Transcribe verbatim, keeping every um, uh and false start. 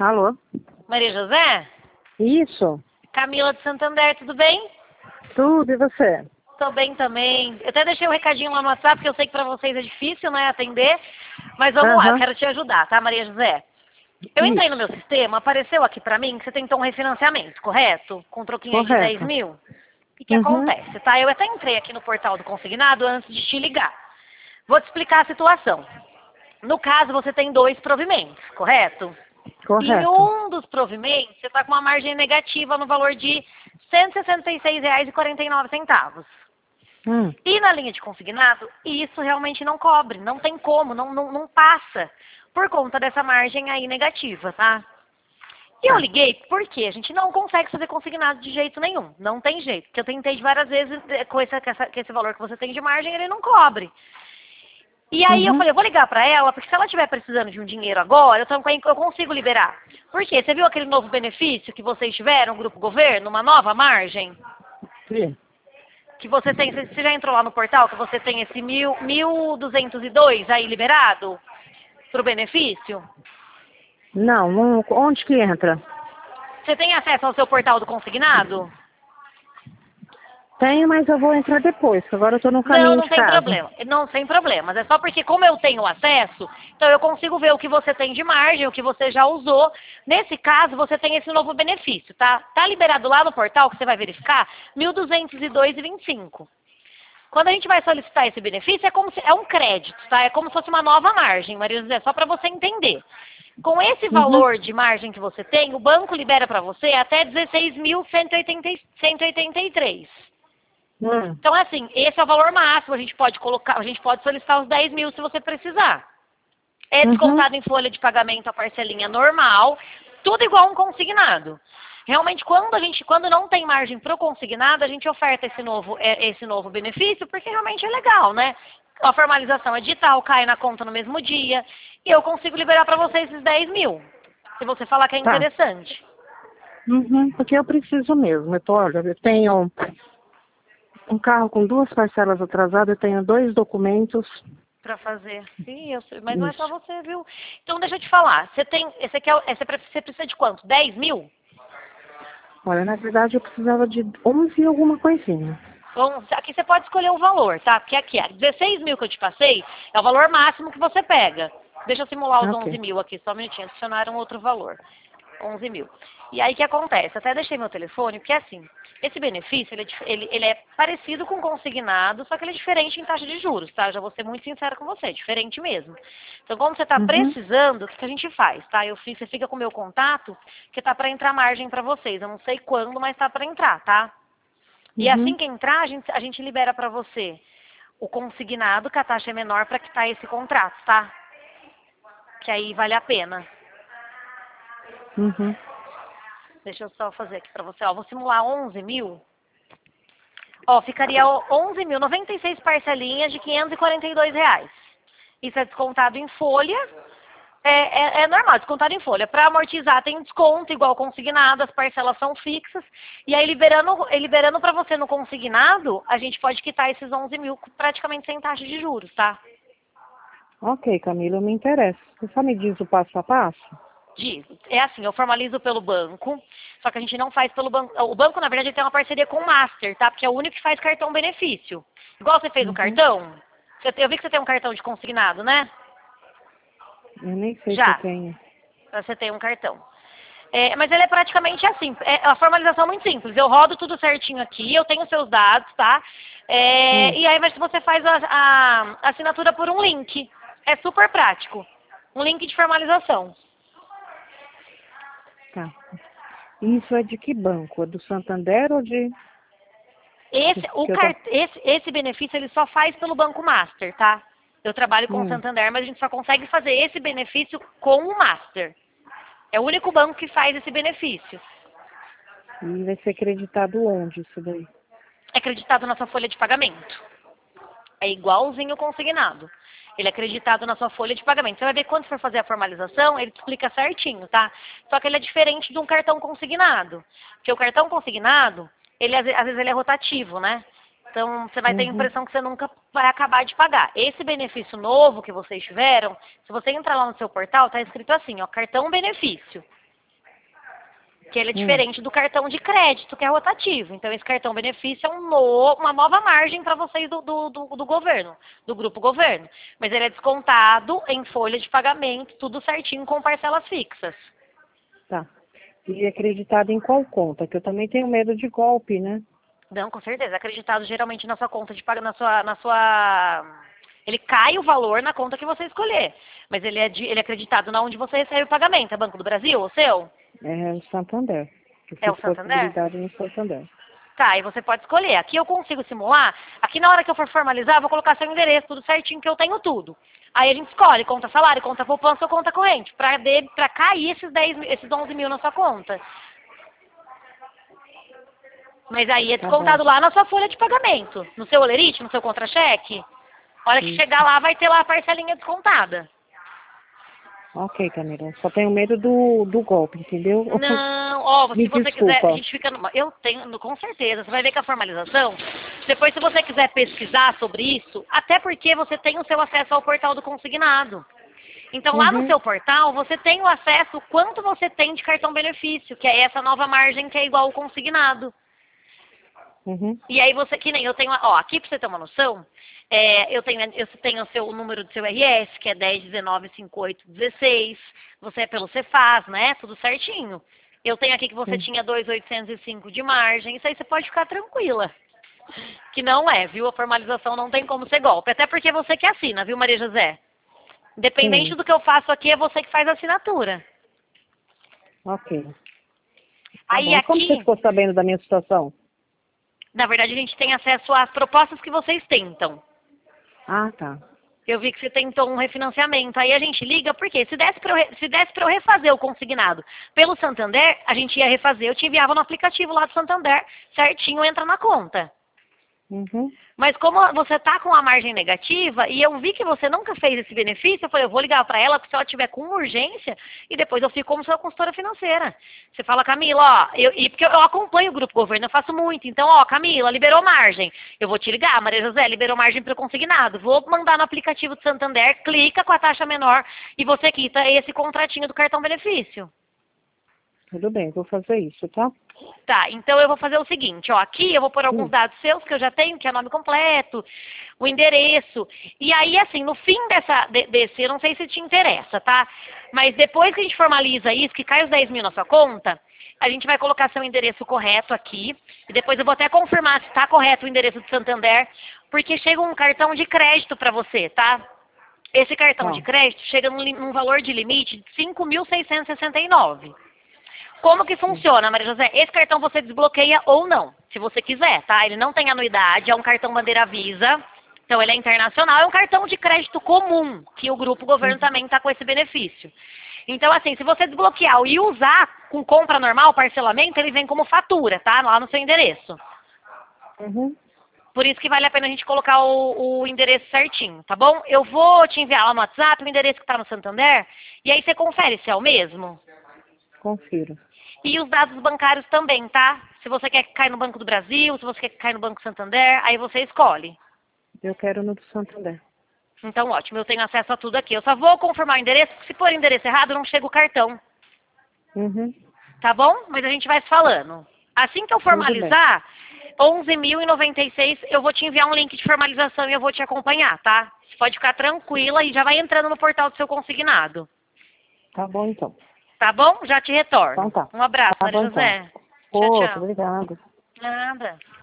Alô? Maria José? Isso. Camila de Santander, tudo bem? Tudo, e você? Tô bem também. Eu até deixei um recadinho lá no WhatsApp, porque eu sei que pra vocês é difícil, né, atender. Mas vamos lá, eu Aham. quero te ajudar, tá, Maria José? Eu entrei no Isso. meu sistema, apareceu aqui pra mim que você tentou um refinanciamento, correto? Com um troquinho aí de dez Correto. mil. O que Uhum. acontece, tá? Eu até entrei aqui no portal do consignado antes de te ligar. Vou te explicar a situação. No caso, você tem dois provimentos, correto? Em Correto. um dos provimentos, você está com uma margem negativa no valor de cento e sessenta e seis reais e quarenta e nove centavos. Hum. E na linha de consignado, isso realmente não cobre, não tem como, não, não, não passa, por conta dessa margem aí negativa, tá? E eu Tá. liguei porque a gente não consegue fazer consignado de jeito nenhum, não tem jeito. Porque eu tentei de várias vezes, eh, com esse, com essa- com esse valor que você tem de margem, ele não cobre. E aí eu Uhum. falei, eu vou ligar pra ela, porque se ela estiver precisando de um dinheiro agora, eu também eu consigo liberar. Por quê? Você viu aquele novo benefício que vocês tiveram, Grupo Governo, uma nova margem? Sim. Que você tem, você já entrou lá no portal, que você tem esse mil, mil duzentos e dois aí liberado pro benefício? Não, não, onde que entra? Você tem acesso ao seu portal do consignado? Tenho, mas eu vou entrar depois, que agora eu tô no Não, caminho não de tem casa. problema. Não, sem problemas. É só porque como eu tenho acesso, então eu consigo ver o que você tem de margem, o que você já usou. Nesse caso, você tem esse novo benefício, tá? Tá liberado lá no portal, que você vai verificar, mil duzentos e dois e vinte e cinco. Quando a gente vai solicitar esse benefício, é como se, é um crédito, tá? É como se fosse uma nova margem, Maria José, só para você entender. Com esse Uhum. valor de margem que você tem, o banco libera para você até dezesseis mil cento e oitenta e três. Hum. Então, assim, esse é o valor máximo. A gente pode colocar, a gente pode solicitar os dez mil se você precisar. É Uhum. descontado em folha de pagamento a parcelinha normal, tudo igual um consignado. Realmente, quando a gente, quando não tem margem para o consignado, a gente oferta esse novo, é, esse novo benefício, porque realmente é legal, né? A formalização é digital, cai na conta no mesmo dia, e eu consigo liberar para você esses dez mil, se você falar que é Tá. interessante. Uhum. Porque eu preciso mesmo. Eu tô, olha, eu tenho um carro com duas parcelas atrasadas, eu tenho dois documentos. Pra fazer. Sim, eu sei, mas não é só Isso. você, viu? Então deixa eu te falar. Você tem. Esse aqui é, o- esse, é pra- você precisa de quanto? dez mil? Olha, na verdade eu precisava de onze e alguma coisinha. Bom, aqui você pode escolher o valor, tá? Porque aqui, ó, dezesseis mil que eu te passei é o valor máximo que você pega. Deixa eu simular os onze Ok. mil aqui, só um minutinho. Adicionaram outro valor. onze mil. E aí o que acontece? Até deixei meu telefone, porque assim, esse benefício, ele é, dif- ele- ele é parecido com consignado, só que ele é diferente em taxa de juros, tá? Eu já vou ser muito sincera com você, é diferente mesmo. Então, como você está Uhum. precisando, o que, que a gente faz, tá? Eu fiz, você fica com o meu contato, que tá para entrar margem para vocês. Eu não sei quando, mas tá para entrar, tá? E assim Uhum. que entrar, a gente, a gente libera para você o consignado, que a taxa é menor para quitar esse contrato, tá? Que aí vale a pena. Uhum. Deixa eu só fazer aqui pra você. Ó, vou simular onze mil. Ó, ficaria onze mil, noventa e seis parcelinhas de quinhentos e quarenta e dois reais. Isso é descontado em folha. É, é, é normal, descontado em folha. Para amortizar tem desconto, igual consignado, as parcelas são fixas. E aí, liberando, eh, liberando para você no consignado, a gente pode quitar esses onze mil praticamente sem taxa de juros, tá? Ok, Camila, me interessa. Você só me diz o passo a passo? Diz, é assim, eu formalizo pelo banco, só que a gente não faz pelo banco. O banco, na verdade, ele tem uma parceria com o Master, tá? Porque é o único que faz cartão benefício. Igual você fez o Uhum. cartão, você- eu vi que você tem um cartão de consignado, né? Eu nem sei se eu Já, tenho. você tem um cartão. É, mas ele é praticamente assim, é a formalização é muito simples. Eu rodo tudo certinho aqui, eu tenho seus dados, tá? Hum. É, e aí você faz a, a assinatura por um link. É super prático. Um link de formalização. Tá. Isso é de que banco? É do Santander ou de... Esse, o Que eu tô... cart... esse, esse benefício ele só faz pelo Banco Master, tá? Eu trabalho com o Hum. Santander, mas a gente só consegue fazer esse benefício com o Master. É o único banco que faz esse benefício. E vai ser creditado onde isso daí? É acreditado na sua folha de pagamento. É igualzinho o consignado. Ele é acreditado na sua folha de pagamento. Você vai ver quando for fazer a formalização, ele te explica certinho, tá? Só que ele é diferente de um cartão consignado. Porque o cartão consignado, ele às ve- às vezes ele é rotativo, né? Então você vai ter a Uhum. impressão que você nunca vai acabar de pagar. Esse benefício novo que vocês tiveram, se você entrar lá no seu portal, tá escrito assim, ó, cartão benefício. que ele é Hum. diferente do cartão de crédito, que é rotativo. Então, esse cartão benefício é um no, uma nova margem para vocês do, do, do, do governo, do grupo governo. Mas ele é descontado em folha de pagamento, tudo certinho com parcelas fixas. Tá. E acreditado em qual conta? Que eu também tenho medo de golpe, né? Não, com certeza. Acreditado geralmente na sua conta de pagamento, na sua, na sua... Ele cai o valor na conta que você escolher. Mas ele é, de, ele é acreditado na onde você recebe o pagamento. É Banco do Brasil, o seu? É o Santander. Eu É o fiz Santander? possibilidade no Santander. Tá, e você pode escolher. Aqui eu consigo simular. Aqui na hora que eu for formalizar, eu vou colocar seu endereço, tudo certinho, que eu tenho tudo. Aí a gente escolhe conta salário, conta poupança ou conta corrente. Pra, de, pra cair esses, dez, esses onze mil na sua conta. Mas aí é Tá bom. descontado lá na sua folha de pagamento. No seu olerite, no seu contra-cheque. A hora que Isso. chegar lá, vai ter lá a parcelinha descontada. Ok, Camila. Só tenho medo do, do golpe, entendeu? Não, ó, Me se você desculpa. quiser, a gente fica numa, eu tenho, com certeza, você vai ver que a formalização, depois se você quiser pesquisar sobre isso, até porque você tem o seu acesso ao portal do consignado. Então lá no Uhum. seu portal, você tem o acesso quanto você tem de cartão benefício, que é essa nova margem que é igual ao consignado. Uhum. E aí você, que nem eu tenho, ó, aqui pra você ter uma noção, é, eu tenho, eu tenho o seu o número do seu R S, que é dez, dezenove, cinquenta e oito, dezesseis, você é pelo Cefaz, né, tudo certinho. Eu tenho aqui que você Sim. tinha dois mil oitocentos e cinco de margem, isso aí você pode ficar tranquila. Que não é, viu, a formalização não tem como ser golpe, até porque é você que assina, viu, Maria José? Independente Sim. do que eu faço aqui, é você que faz a assinatura. Ok. Tá Aí bom. E como você aqui, ficou sabendo da minha situação? na verdade, a gente tem acesso às propostas que vocês tentam. Ah, tá. Eu vi que você tentou um refinanciamento. Aí a gente liga, porque se desse para eu, re- se desse pra eu refazer o consignado pelo Santander, a gente ia refazer. Eu te enviava no aplicativo lá do Santander, certinho, entra na conta. Uhum. Mas como você está com a margem negativa e eu vi que você nunca fez esse benefício, eu falei, eu vou ligar para ela se ela tiver com urgência e depois eu fico como sua consultora financeira. Você fala, Camila, ó, eu, e porque eu acompanho o Grupo Governo, eu faço muito. Então, ó, Camila, liberou margem. Eu vou te ligar, Maria José, liberou margem para o consignado. Vou mandar no aplicativo do Santander, clica com a taxa menor e você quita esse contratinho do cartão benefício. Tudo bem, vou fazer isso, tá? Tá, então eu vou fazer o seguinte, ó, aqui eu vou pôr alguns Hum. dados seus que eu já tenho, que é nome completo, o endereço, e aí assim, no fim dessa, de- desse, eu não sei se te interessa, tá? Mas depois que a gente formaliza isso, que cai os dez mil na sua conta, a gente vai colocar seu endereço correto aqui, e depois eu vou até confirmar se tá correto o endereço do Santander, porque chega um cartão de crédito para você, tá? Esse cartão Tá. de crédito chega num, li- num valor de limite de cinco mil seiscentos e sessenta e nove. Como que funciona, Maria José? Esse cartão você desbloqueia ou não, se você quiser, tá? Ele não tem anuidade, é um cartão bandeira Visa, então ele é internacional, é um cartão de crédito comum, que o Grupo Governo Uhum. também está com esse benefício. Então, assim, se você desbloquear e usar com compra normal, parcelamento, ele vem como fatura, tá? Lá no seu endereço. Uhum. Por isso que vale a pena a gente colocar o, o endereço certinho, tá bom? Eu vou te enviar lá no WhatsApp o endereço que está no Santander, e aí você confere se é o mesmo. Confiro. E os dados bancários também, tá? Se você quer que caia no Banco do Brasil, se você quer que caia no Banco Santander, aí você escolhe. Eu quero no do Santander. Então, ótimo, eu tenho acesso a tudo aqui. Eu só vou confirmar o endereço, porque se for endereço errado, não chega o cartão, Uhum. tá bom? Mas a gente vai se falando. Assim que eu Tudo bem. formalizar, onze mil e noventa e seis, eu vou te enviar um link de formalização e eu vou te acompanhar, tá? Você pode ficar tranquila e já vai entrando no portal do seu consignado. Tá bom, então. Tá bom? Já te retorno. Então tá. Um abraço, Tá Maria bom, então. José. Tchau, Outro, tchau. obrigada. Nada.